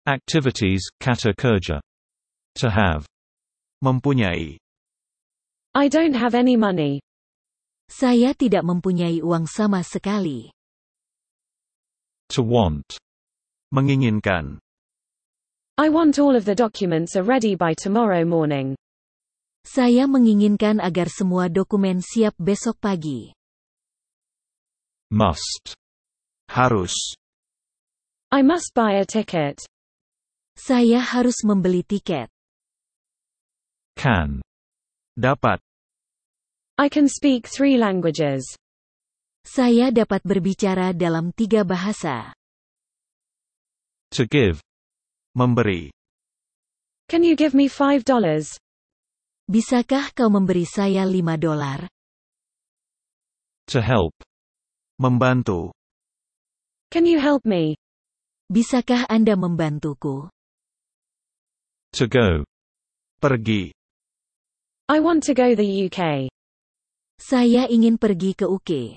Activities, kata kerja. To have. Mempunyai. I don't have any money. Saya tidak mempunyai uang sama sekali. To want. Menginginkan. I want all of the documents are ready by tomorrow morning. Saya menginginkan agar semua dokumen siap besok pagi. Must. Harus. I must buy a ticket. Saya harus membeli tiket. Can. Dapat. I can speak 3 languages. Saya dapat berbicara dalam 3 bahasa. To give. Memberi. Can you give me $5? Bisakah kau memberi saya $5? To help. Membantu. Can you help me? Bisakah Anda membantuku? To go. Pergi. I want to go the UK. Saya ingin pergi ke UK.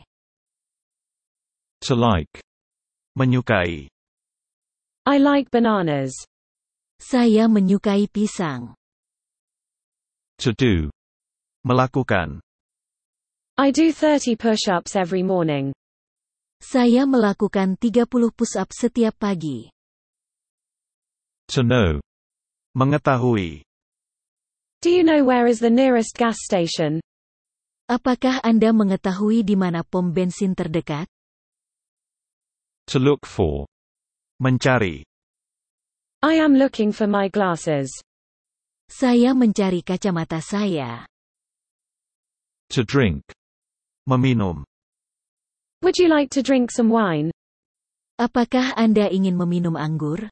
To like. Menyukai. I like bananas. Saya menyukai pisang. To do. Melakukan. I do 30 push-ups every morning. Saya melakukan 30 push-up setiap pagi. To know. Mengetahui. Do you know where is the nearest gas station? Apakah Anda mengetahui di mana pom bensin terdekat? To look for. Mencari. I am looking for my glasses. Saya mencari kacamata saya. To drink. Meminum. Would you like to drink some wine? Apakah Anda ingin meminum anggur?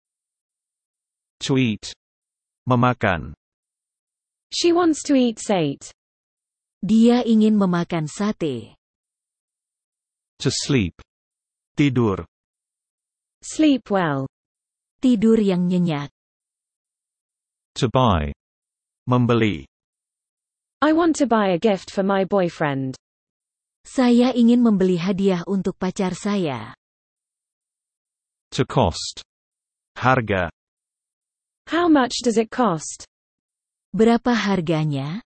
To eat. Memakan. She wants to eat sate. Dia ingin memakan sate. To sleep. Tidur. Sleep well. Tidur yang nyenyak. To buy. Membeli. I want to buy a gift for my boyfriend. Saya ingin membeli hadiah untuk pacar saya. To cost. Harga. How much does it cost? Berapa harganya?